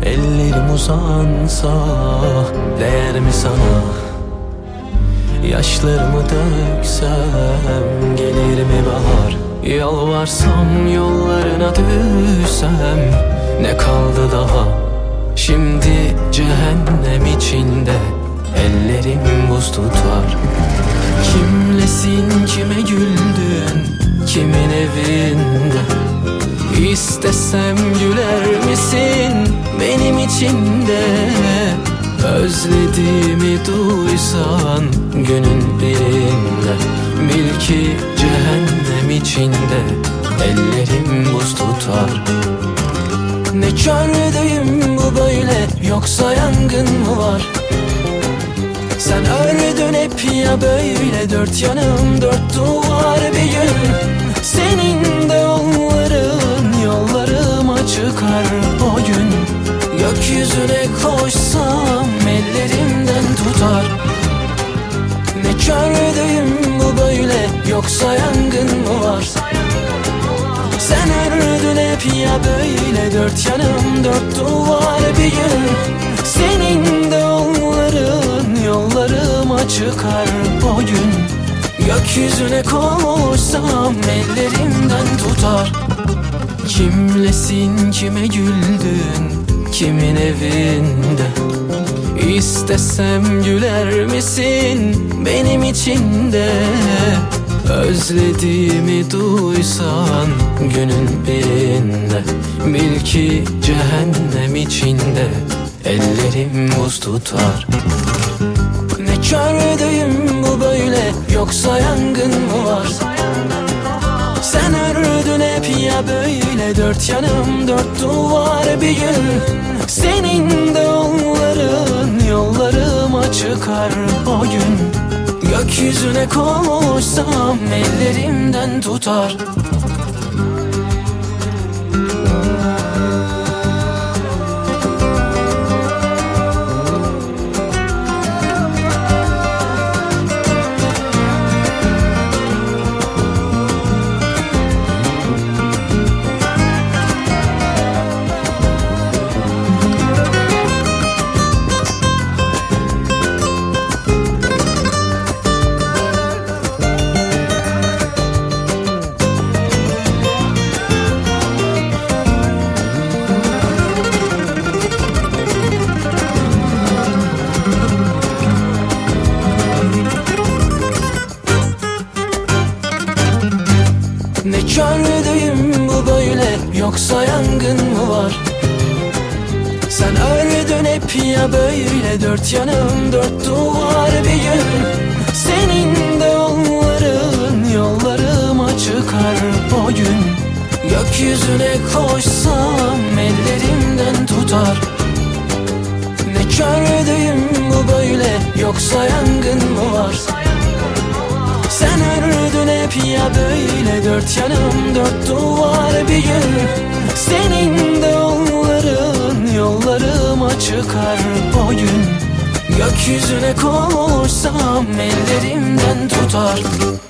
Ellerim uzansa değer mi sana? Yaşlarımı döksem gelir mi bahar? Yalvarsam yollarına düşsem ne kaldı daha? Şimdi cehennem içinde ellerim buz tutar. Kimlesin, kime güldün, kimin evinde? İstesem güler misin benim içinde? Özlediğimi duysan günün birinde, bil ki cehennem içinde ellerim buz tutar. Ne kördeyim bu böyle, yoksa yangın mı var? Sen ördün hep ya böyle, dört yanım dört duvar bir gün. Senin de yollarıma çıkar o gün. Gökyüzüne koşsam ellerimden tutar. Ne kördeyim bu böyle, yoksa yangın mı var? Sen ördün hep ya böyle, dört yanım dört duvar bir gün. Senin de yollarıma çıkar o gün. Gökyüzüne koşsam ellerimden tutar. Kimlesin, kime güldün, kimin evinde? İstesem güler misin benim içinde? Özlediğimi duysan günün birinde, bil ki cehennem içinde ellerim buz tutar. Ne kördeyim bu böyle, yoksa yangın mı var? Sen ördün hep ya böyle, dört yanım dört duvar bir gün. Senin de yollarıma çıkar o gün. Gökyüzüne koşsam ellerimden tutar. Ne kördeyim bu böyle, yoksa yangın mı var? Sen ördün hep ya böyle, dört yanım dört duvar bir gün. Senin de yollarıma çıkar o gün. Gökyüzüne koşsam ellerimden tutar. Ne kördeyim bu böyle, yoksa yangın mı var? Sen ördün hep ya böyle, dört yanım dört duvar bir gün. Senin de yollarıma çıkar o gün. Gökyüzüne koşsam ellerimden tutar.